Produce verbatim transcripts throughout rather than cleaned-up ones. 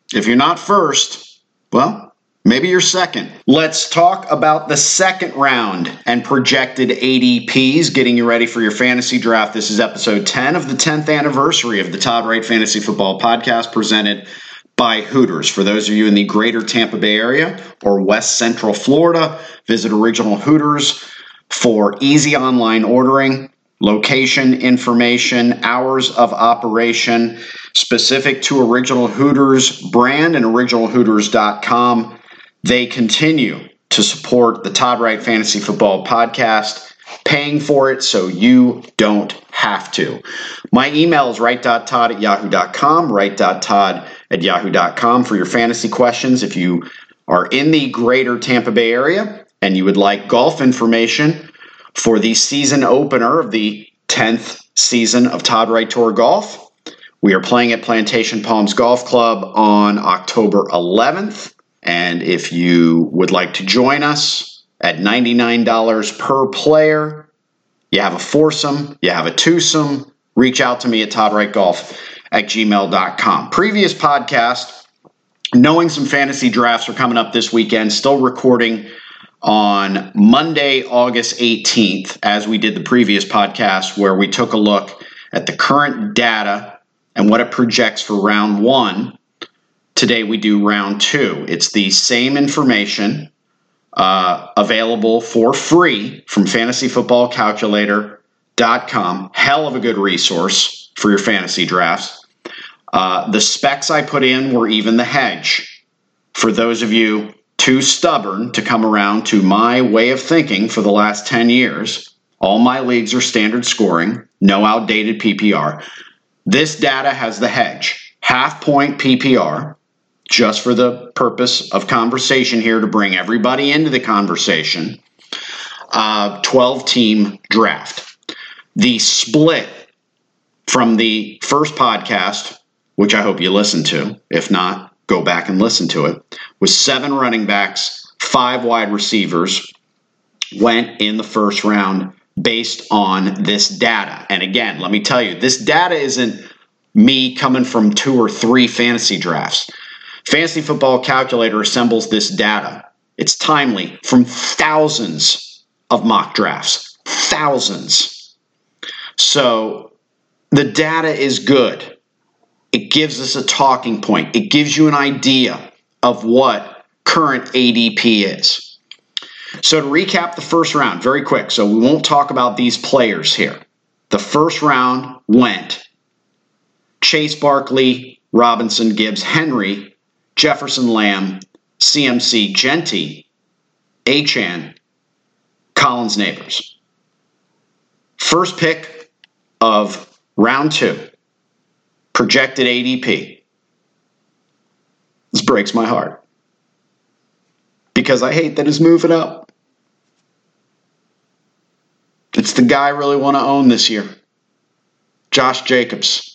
If you're not first, well, maybe you're second. Let's talk about the second round and projected A D Ps, getting you ready for your fantasy draft. This is episode ten of the tenth anniversary of the Todd Wright Fantasy Football Podcast, presented by Hooters. For those of you in the greater Tampa Bay area or West Central Florida, visit Original Hooters for easy online ordering, location information, hours of operation specific to Original Hooters brand and original hooters dot com. They continue to support the Todd Wright Fantasy Football Podcast, paying for it so you don't have to. My email is wright dot todd at yahoo dot com, wright dot todd at yahoo dot com for your fantasy questions. If you are in the greater Tampa Bay area and you would like golf information for the season opener of the tenth season of Todd Wright Tour Golf, we are playing at Plantation Palms Golf Club on October eleventh. And if you would like to join us at ninety-nine dollars per player, you have a foursome, you have a twosome, reach out to me at todd wright golf at gmail dot com. Previous podcast, knowing some fantasy drafts are coming up this weekend, still recording on Monday, August eighteenth, as we did the previous podcast, where we took a look at the current data and what it projects for round one. Today we do round two. It's the same information uh, available for free from fantasy football calculator dot com. Hell of a good resource for your fantasy drafts. Uh, the specs I put in were even the hedge. For those of you too stubborn to come around to my way of thinking for the last ten years, all my leagues are standard scoring, no outdated P P R. This data has the hedge. Half point P P R, just for the purpose of conversation here to bring everybody into the conversation. Uh, twelve-team draft. The split from the first podcast, which I hope you listened to. If not, go back and listen to it, was seven running backs, five wide receivers, went in the first round based on this data. And again, let me tell you, this data isn't me coming from two or three fantasy drafts. Fantasy Football Calculator assembles this data. It's timely from thousands of mock drafts. Thousands. So the data is good. It gives us a talking point. It gives you an idea of what current A D P is. So to recap the first round, very quick, so we won't talk about these players here. The first round went Chase Barkley, Robinson, Gibbs, Henry, Jefferson, Lamb, C M C, Genty, Achane, Collins, Neighbors. First pick of round two, projected A D P. This breaks my heart because I hate that he's moving up. It's the guy I really want to own this year, Josh Jacobs.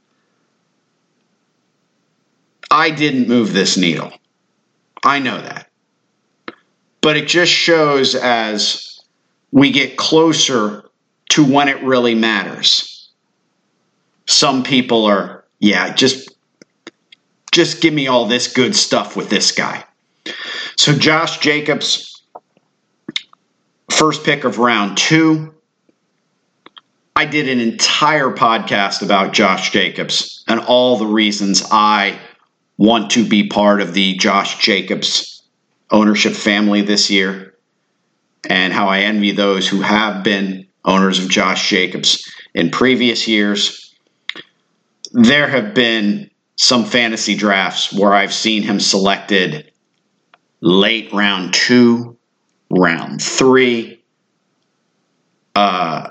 I didn't move this needle. I know that. But it just shows as we get closer to when it really matters. Some people are, yeah, just, just give me all this good stuff with this guy. So Josh Jacobs, first pick of round two. I did an entire podcast about Josh Jacobs and all the reasons I want to be part of the Josh Jacobs ownership family this year, and how I envy those who have been owners of Josh Jacobs in previous years. There have been some fantasy drafts where I've seen him selected late round two, round three. Uh,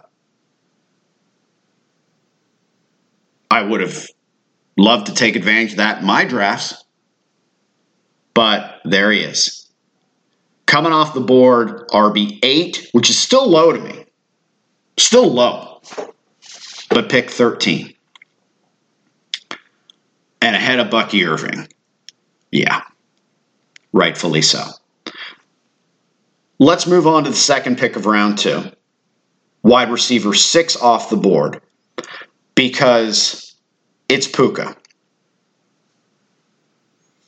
I would have loved to take advantage of that in my drafts, but there he is. Coming off the board, R B eight, which is still low to me. Still low, but pick thirteen. And ahead of Bucky Irving. Yeah, rightfully so. Let's move on to the second pick of round two. Wide receiver six off the board, because it's Puka.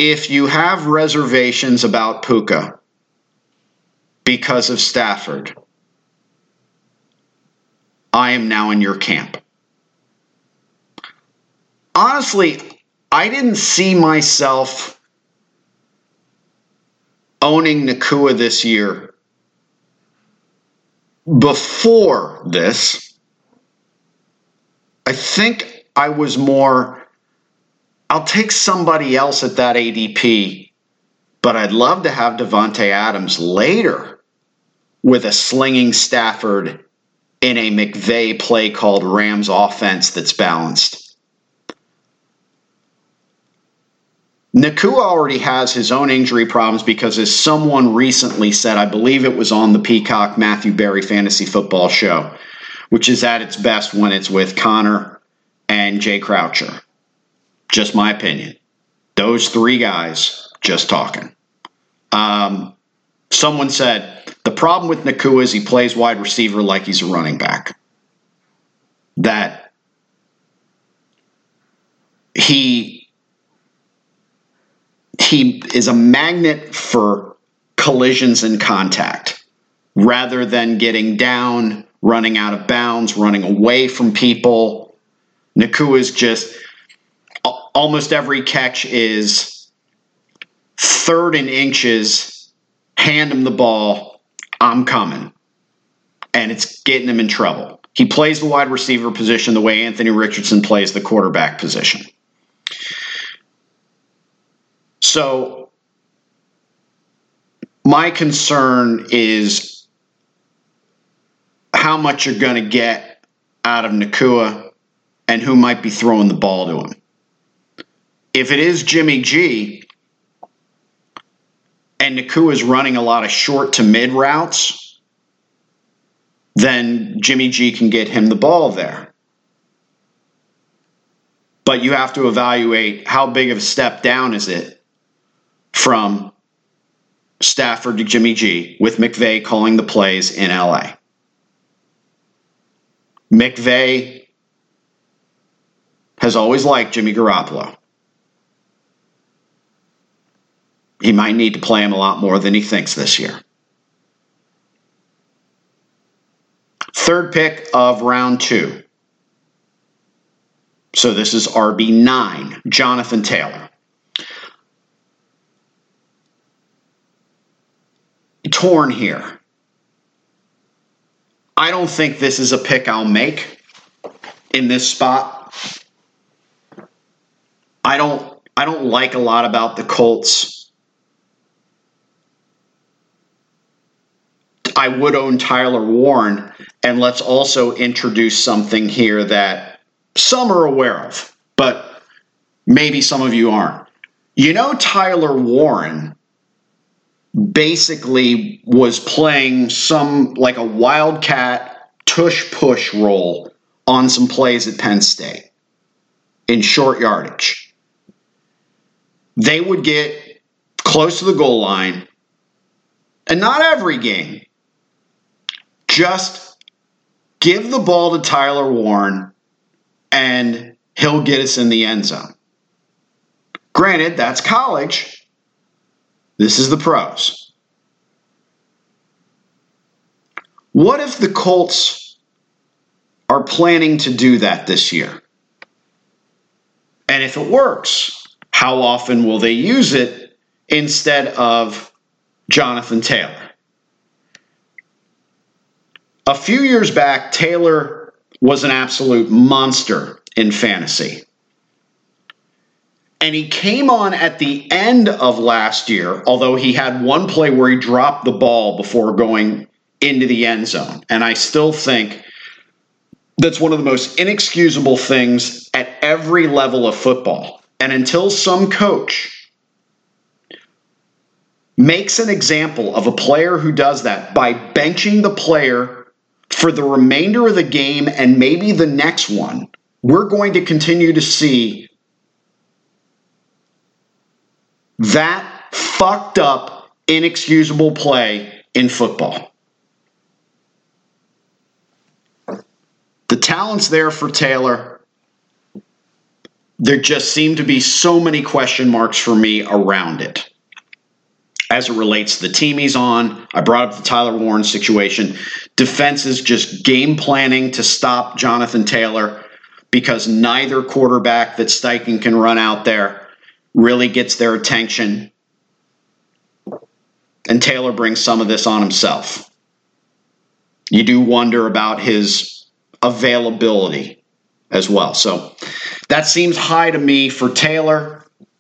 If you have reservations about Puka because of Stafford, I am now in your camp. Honestly, I didn't see myself owning Nacua this year before this. I think I was more, I'll take somebody else at that A D P, but I'd love to have Davante Adams later with a slinging Stafford in a McVay play called Rams offense that's balanced. Nacua already has his own injury problems because, as someone recently said, I believe it was on the Peacock Matthew Berry Fantasy Football Show, which is at its best when it's with Connor and Jay Croucher. Just my opinion. Those three guys just talking. Um, someone said, the problem with Nacua is he plays wide receiver like he's a running back. That he... He is a magnet for collisions and contact rather than getting down, running out of bounds, running away from people. Nacua is just almost every catch is third and inches, hand him the ball, I'm coming. And it's getting him in trouble. He plays the wide receiver position the way Anthony Richardson plays the quarterback position. So my concern is how much you're going to get out of Nacua and who might be throwing the ball to him. If it is Jimmy G and Nacua is running a lot of short to mid routes, then Jimmy G can get him the ball there. But you have to evaluate how big of a step down is it from Stafford to Jimmy G with McVay calling the plays in L A. McVay has always liked Jimmy Garoppolo. He might need to play him a lot more than he thinks this year. Third pick of round two. So this is R B nine, Jonathan Taylor. Torn here. I don't think this is a pick I'll make in this spot. I don't I don't like a lot about the Colts. I would own Tyler Warren, and let's also introduce something here that some are aware of, but maybe some of you aren't. You know, Tyler Warren basically was playing some like a wildcat tush-push role on some plays at Penn State in short yardage. They would get close to the goal line, and not every game, just give the ball to Tyler Warren and he'll get us in the end zone. Granted, that's college. This is the pros. What if the Colts are planning to do that this year? And if it works, how often will they use it instead of Jonathan Taylor? A few years back, Taylor was an absolute monster in fantasy. And he came on at the end of last year, although he had one play where he dropped the ball before going into the end zone. And I still think that's one of the most inexcusable things at every level of football. And until some coach makes an example of a player who does that by benching the player for the remainder of the game and maybe the next one, we're going to continue to see that fucked up, inexcusable play in football. The talent's there for Taylor. there just seem to be so many question marks for me around it. As it relates to the team he's on, I brought up the Tyler Warren situation. Defense is just game planning to stop Jonathan Taylor because neither quarterback that Steichen can run out there really gets their attention. And Taylor brings some of this on himself. You do wonder about his availability as well. So that seems high to me for Taylor.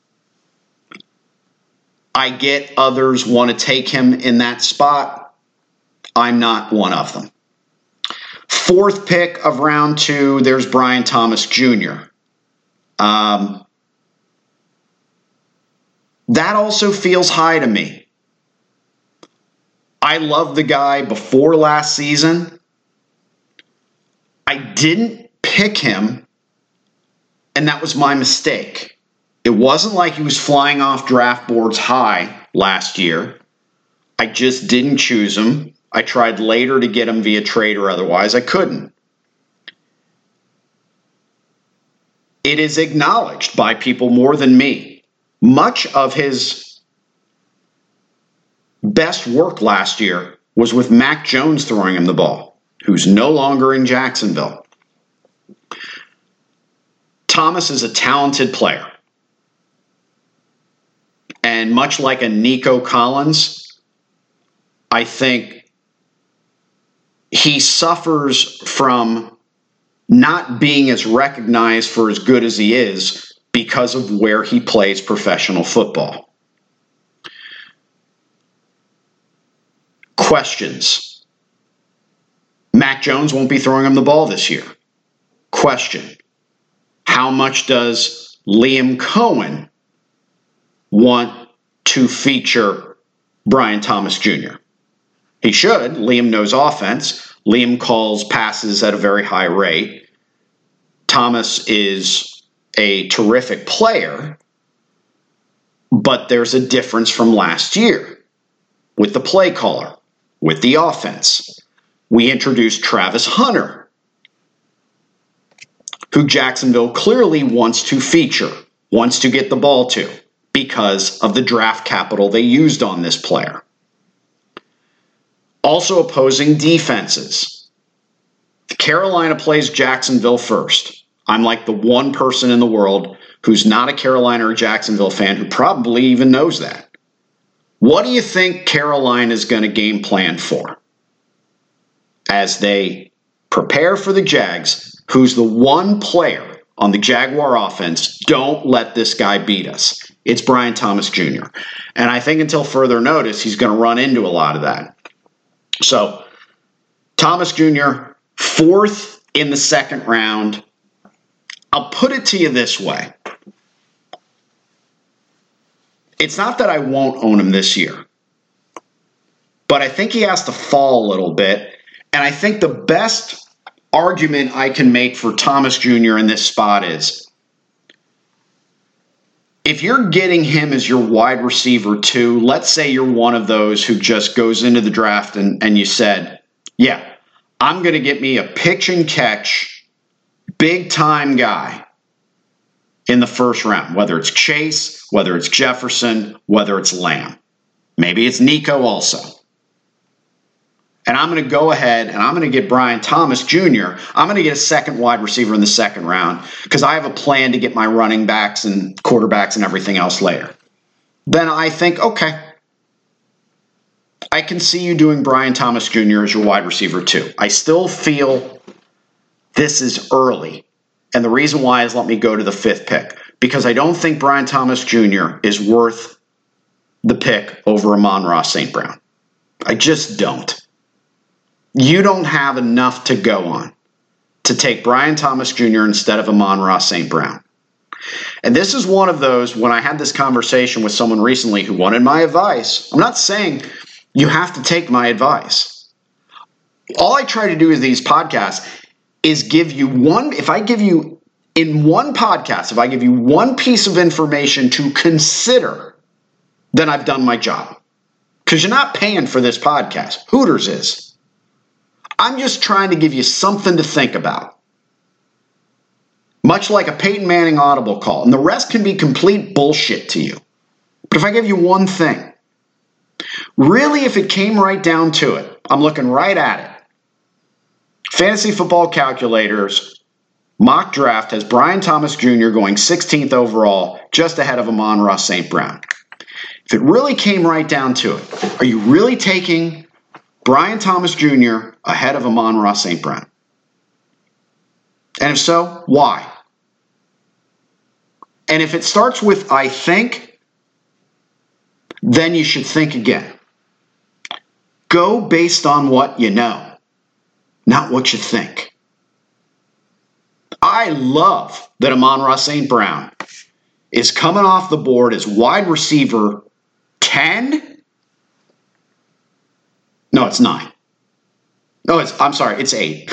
I get others want to take him in that spot. I'm not one of them. Fourth pick of round two, there's Brian Thomas Junior Um, that also feels high to me. I love the guy before last season. I didn't pick him, and that was my mistake. It wasn't like he was flying off draft boards high last year. I just didn't choose him. I tried later to get him via trade or otherwise. I couldn't. It is acknowledged by people more than me. Much of his best work last year was with Mac Jones throwing him the ball, who's no longer in Jacksonville. Thomas is a talented player. And much like a Nico Collins, I think he suffers from not being as recognized for as good as he is because of where he plays professional football. Questions. Mac Jones won't be throwing him the ball this year. Question. How much does Liam Cohen want to feature Brian Thomas Junior? He should. Liam knows offense. Liam calls passes at a very high rate. Thomas is a terrific player, but there's a difference from last year with the play caller, with the offense. We introduced Travis Hunter, who Jacksonville clearly wants to feature, wants to get the ball to, because of the draft capital they used on this player. Also opposing defenses. Carolina plays Jacksonville first. I'm like the one person in the world who's not a Carolina or Jacksonville fan who probably even knows that. What do you think Carolina is going to game plan for as they prepare for the Jags? Who's the one player on the Jaguar offense? Don't let this guy beat us. It's Brian Thomas Junior And I think until further notice, he's going to run into a lot of that. So, Thomas Junior, fourth in the second round. I'll put it to you this way. It's not that I won't own him this year, but I think he has to fall a little bit. And I think the best argument I can make for Thomas Junior in this spot is, if you're getting him as your wide receiver two, let's say you're one of those who just goes into the draft and, and you said, yeah, I'm going to get me a pitch and catch, big time guy in the first round, whether it's Chase, whether it's Jefferson, whether it's Lamb. Maybe it's Nico also. And I'm going to go ahead and I'm going to get Brian Thomas Junior I'm going to get a second wide receiver in the second round because I have a plan to get my running backs and quarterbacks and everything else later. Then I think, okay, I can see you doing Brian Thomas Junior as your wide receiver too. I still feel this is early. And the reason why is let me go to the fifth pick, because I don't think Brian Thomas Junior is worth the pick over Amon-Ra Saint Brown. I just don't. You don't have enough to go on to take Brian Thomas Junior instead of Amon-Ra Saint Brown. And this is one of those, when I had this conversation with someone recently who wanted my advice, I'm not saying you have to take my advice. All I try to do with these podcasts is give you one, if I give you in one podcast, if I give you one piece of information to consider, then I've done my job. Because you're not paying for this podcast. Hooters is. I'm just trying to give you something to think about. much like a Peyton Manning audible call. And the rest can be complete bullshit to you. But if I give you one thing, really, if it came right down to it, I'm looking right at it. Fantasy Football Calculators mock draft has Brian Thomas Junior going sixteenth overall, just ahead of Amon-Ra Saint Brown. If it really came right down to it, are you really taking Brian Thomas Junior ahead of Amon-Ra Saint Brown? And if so, why? And if it starts with I think, then you should think again. Go based on what you know, not what you think. I love that Amon-Ra Saint Brown is coming off the board as wide receiver ten? No, it's nine. No, it's, I'm sorry, it's eight.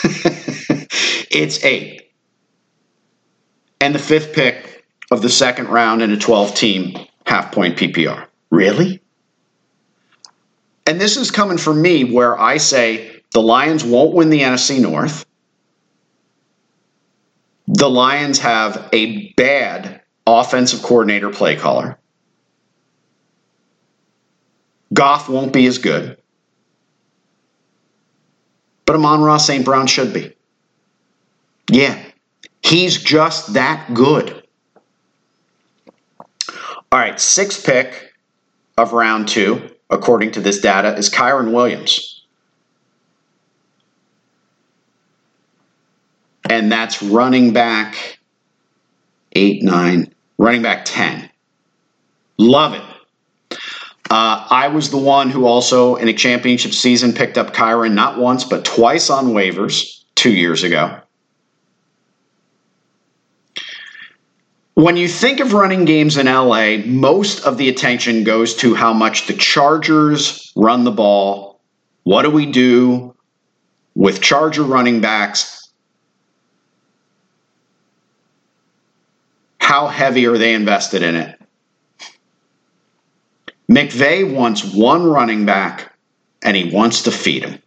It's eight. And the fifth pick of the second round in a twelve-team half-point P P R. Really? And this is coming from me where I say the Lions won't win the N F C North. The Lions have a bad offensive coordinator play caller. Goff won't be as good. But Amon-Ra Saint Brown should be. Yeah, he's just that good. All right, sixth pick of round two, according to this data, is Kyren Williams. And that's running back eight, nine, running back ten. Love it. Uh, I was the one who also, in a championship season, picked up Kyren not once, but twice on waivers two years ago. When you think of running games in L A, most of the attention goes to how much the Chargers run the ball. What do we do with Charger running backs? How heavy are they invested in it? McVay wants one running back, and he wants to feed him.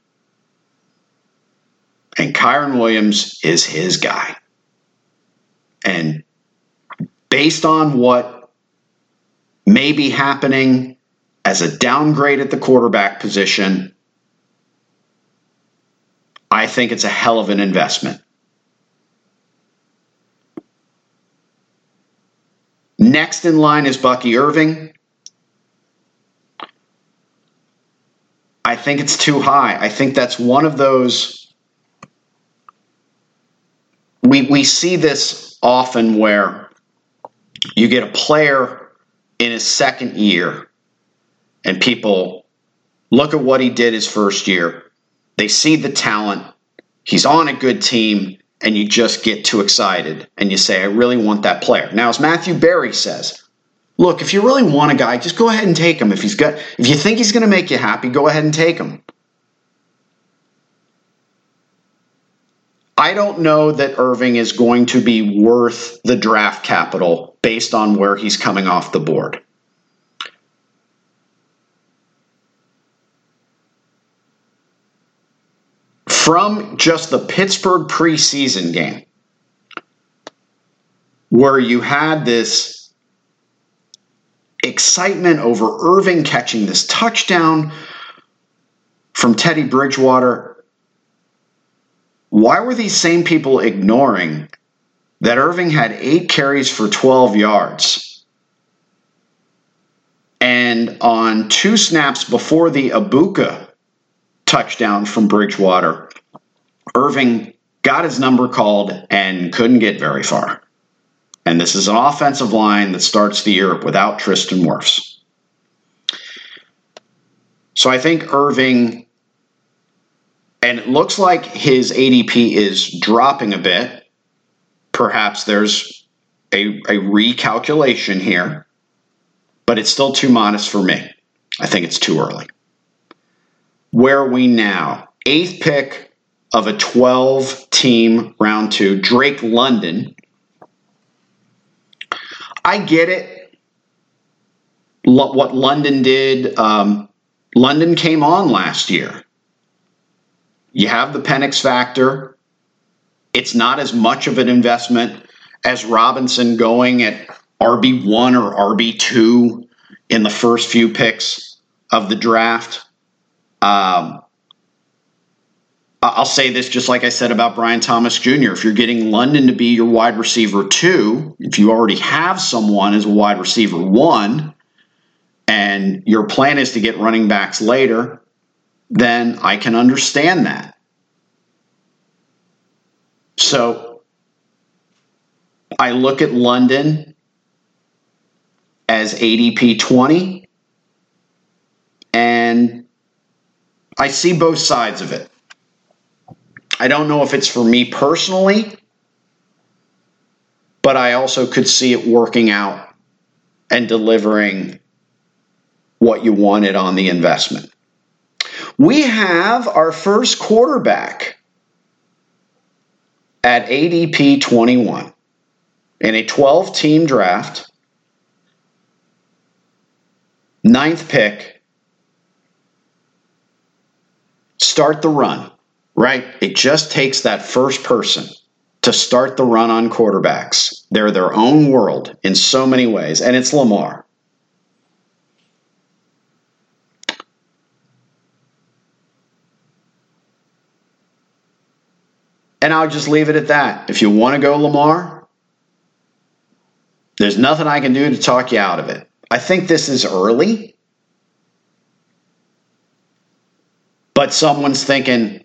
And Kyren Williams is his guy. And based on what may be happening as a downgrade at the quarterback position, I think it's a hell of an investment. Next in line is Bucky Irving. I think it's too high. I think that's one of those, we, we see this often where you get a player in his second year and people look at what he did his first year. They see the talent. He's on a good team, and you just get too excited and you say, I really want that player. Now, as Matthew Berry says, look, if you really want a guy, just go ahead and take him. If he's got, if you think he's going to make you happy, go ahead and take him. I don't know that Irving is going to be worth the draft capital based on where he's coming off the board. From just the Pittsburgh preseason game, where you had this excitement over Irving catching this touchdown from Teddy Bridgewater, why were these same people ignoring that Irving had eight carries for twelve yards? And on two snaps before the Ibuka touchdown from Bridgewater, Irving got his number called and couldn't get very far. And this is an offensive line that starts the year without Tristan Wirfs. So I think Irving, and it looks like his A D P is dropping a bit. Perhaps there's a, a recalculation here, but it's still too modest for me. I think it's too early. Where are we now? Eighth pick of a twelve-team round two, Drake London. I get it. L- what London did, um, London came on last year. You have the Penix factor. It's not as much of an investment as Robinson going at R B one or R B two in the first few picks of the draft. Um, I'll say this just like I said about Brian Thomas Junior If you're getting London to be your wide receiver two, if you already have someone as a wide receiver one, and your plan is to get running backs later, then I can understand that. So I look at London as A D P twenty, and I see both sides of it. I don't know if it's for me personally, but I also could see it working out and delivering what you wanted on the investment. We have our first quarterback at A D P twenty-one in a twelve-team draft, ninth pick. Start the run, right? It just takes that first person to start the run on quarterbacks. They're their own world in so many ways, and it's Lamar. And I'll just leave it at that. If you want to go Lamar, there's nothing I can do to talk you out of it. I think this is early, but someone's thinking,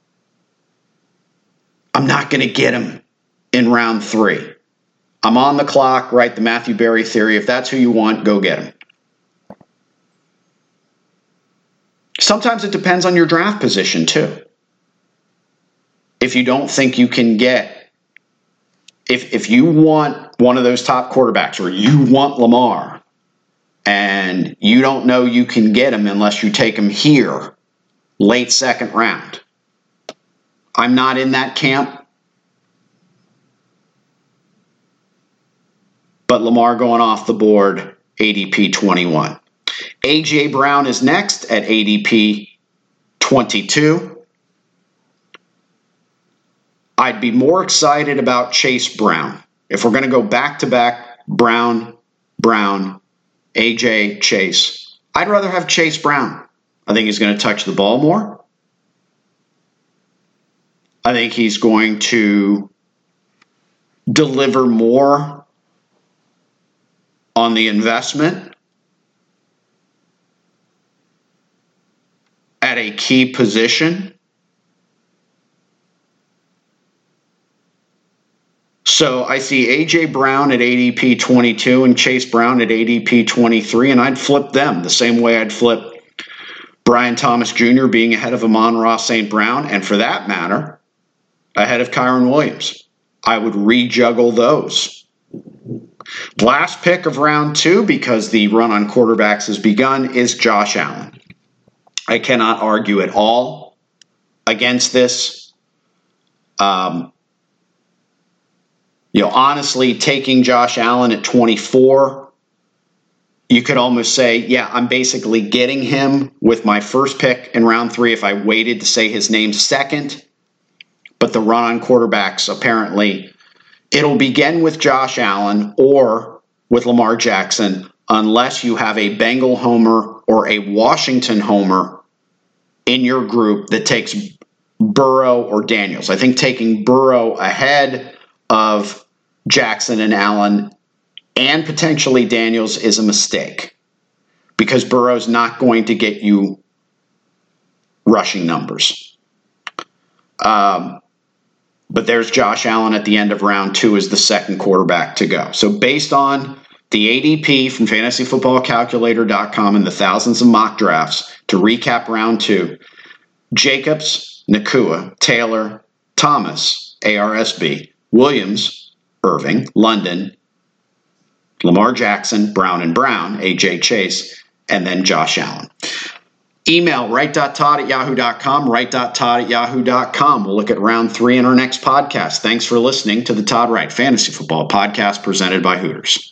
I'm not going to get him in round three. I'm on the clock, right? The Matthew Berry theory. If that's who you want, go get him. Sometimes it depends on your draft position, too. If you don't think you can get, if if you want one of those top quarterbacks, or you want Lamar, and you don't know you can get him unless you take him here, late second round. I'm not in that camp. But Lamar going off the board, A D P twenty-one. A J Brown is next at A D P twenty-two. I'd be more excited about Chase Brown. If we're going to go back-to-back, Brown, Brown, A J, Chase, I'd rather have Chase Brown. I think he's going to touch the ball more. I think he's going to deliver more on the investment at a key position. So I see A J Brown at A D P twenty-two and Chase Brown at A D P twenty-three, and I'd flip them the same way I'd flip Brian Thomas Junior being ahead of Amon-Ra Saint Brown, and for that matter, ahead of Kyren Williams. I would rejuggle those. Last pick of round two, because the run on quarterbacks has begun, is Josh Allen. I cannot argue at all against this. Um, you know, honestly, taking Josh Allen at twenty-four, you could almost say, yeah, I'm basically getting him with my first pick in round three if I waited to say his name second. But the run on quarterbacks, apparently, it'll begin with Josh Allen or with Lamar Jackson unless you have a Bengal homer or a Washington homer in your group that takes Burrow or Daniels. I think taking Burrow ahead of Jackson and Allen and potentially Daniels is a mistake because Burrow's not going to get you rushing numbers. Um, but there's Josh Allen at the end of round two as the second quarterback to go. So based on the A D P from fantasy football calculator dot com and the thousands of mock drafts, to recap round two, Jacobs, Nacua, Taylor, Thomas, A R S B, Williams, Irving, London, Lamar Jackson, Brown and Brown, A J Chase, and then Josh Allen. Email write dot todd at yahoo dot com, write dot todd at yahoo dot com. We'll look at round three in our next podcast. Thanks for listening to the Todd Wright Fantasy Football Podcast presented by Hooters.